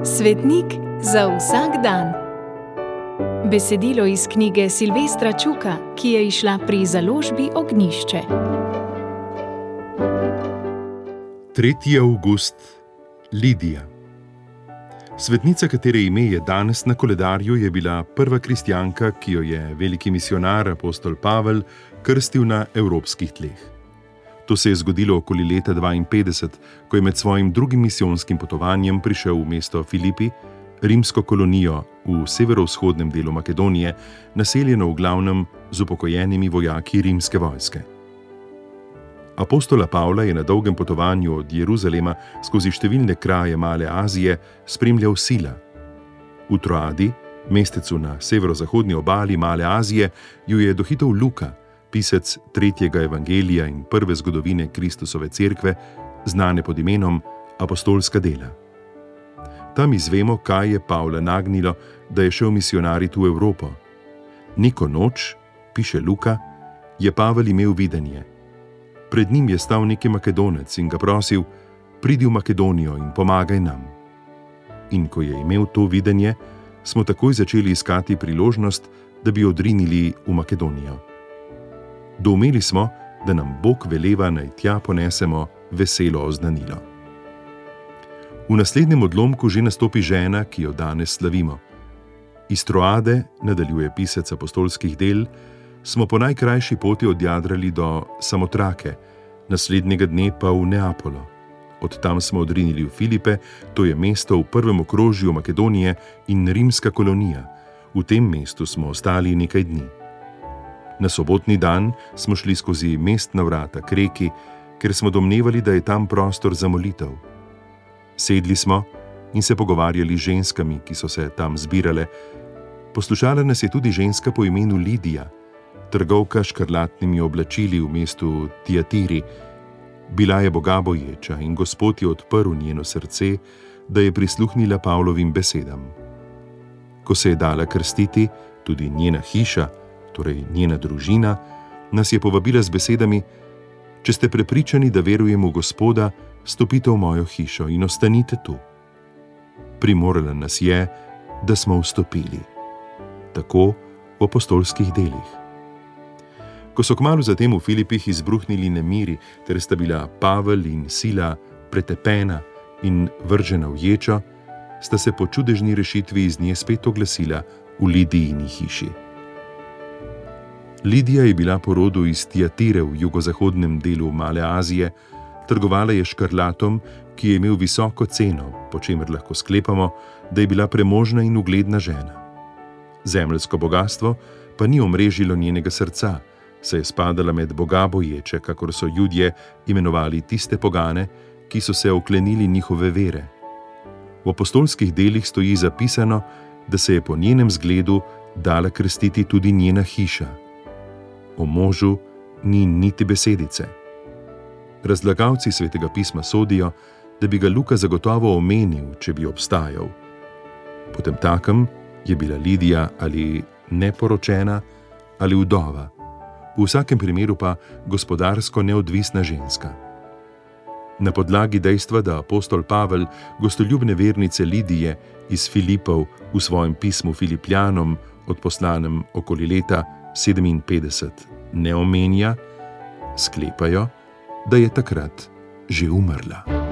Svetnik za vsak dan. Besedilo iz knjige Silvestra Čuka, ki je izšla pri založbi Ognjišče. 3. avgust. Lidija. Svetnica, katere ime je danes na koledarju, je bila prva kristjanka, ki jo je veliki misionar apostol Pavel krstil na evropskih tleh. To se je zgodilo okoli leta 52, ko je med svojim drugim misijonskim potovanjem prišel v mesto Filipi, rimsko kolonijo v severovzhodnem delu Makedonije, naseljeno v glavnem z upokojenimi vojaki rimske vojske. Apostola Pavla je na dolgem potovanju od Jeruzalema skozi številne kraje Male Azije spremljal Sila. V Troadi, mestecu na severozahodni obali Male Azije, ju je dohitel Luka, pisec 3. evangelija in prve zgodovine Kristusove cerkve, znane pod imenom Apostolska dela. Tam izvemo, kaj je Pavla nagnilo, da je šel misionariti v Evropo. Neko noč, piše Luka, je Pavel imel videnje. Pred njim je stal neki Makedonec in ga prosil, pridi v Makedonijo in pomagaj nam. In ko je imel to videnje, smo takoj začeli iskati priložnost, da bi odrinili v Makedonijo. Doumeli smo, da nam Bog veleva, naj tja ponesemo veselo oznanilo. V naslednjem odlomku že nastopi žena, ki jo danes slavimo. Iz Troade, nadaljuje pisec apostolskih del, smo po najkrajši poti odjadrali do Samotrake, naslednjega dne pa v Neapolo. Od tam smo odrinili v Filipe, to je mesto v prvem okrožju Makedonije in rimska kolonija. V tem mestu smo ostali nekaj dni. Na sobotni dan smo šli skozi mestna vrata k reki, ker smo domnevali, da je tam prostor za molitev. Sedli smo in se pogovarjali z ženskami, ki so se tam zbirale. Poslušala nas je tudi ženska po imenu Lidija, trgovka s škrlatnimi oblačili v mestu Tiatiri. Bila je bogaboječa in Gospod je odprl njeno srce, da je prisluhnila Pavlovim besedam. Ko se je dala krstiti, tudi njena hiša, torej njena družina, nas je povabila z besedami: če ste prepričani, da verujem v Gospoda, stopite v mojo hišo in ostanite tu. Primorala nas je, da smo vstopili. Tako v apostolskih delih. Ko so kmalu zatem v Filipih izbruhnili nemiri, ter sta bila Pavel in Sila pretepena in vržena v ječo, sta se po čudežni rešitvi iz nje spet oglasila v Lidijini hiši. Lidija je bila po rodu iz Tiatire v jugozahodnem delu Male Azije, trgovala je škrlatom, ki je imel visoko ceno, po čemer lahko sklepamo, da je bila premožna in ugledna žena. Zemeljsko bogastvo pa ni omrežilo njenega srca, saj je spadala med bogaboječe, kakor so Judje imenovali tiste pogane, ki so se oklenili njihove vere. V apostolskih delih stoji zapisano, da se je po njenem zgledu dala krstiti tudi njena hiša. O možu ni niti besedice. Razlagalci Svetega pisma sodijo, da bi ga Luka zagotovo omenil, če bi obstajal. Potemtakem je bila Lidija ali neporočena ali vdova, v vsakem primeru pa gospodarsko neodvisna ženska. Na podlagi dejstva, da apostol Pavel gostoljubne vernice Lidije iz Filipov v svojem pismu Filipljanom, odposlanem okoli leta 57, ne omenja, sklepajo, da je takrat že umrla.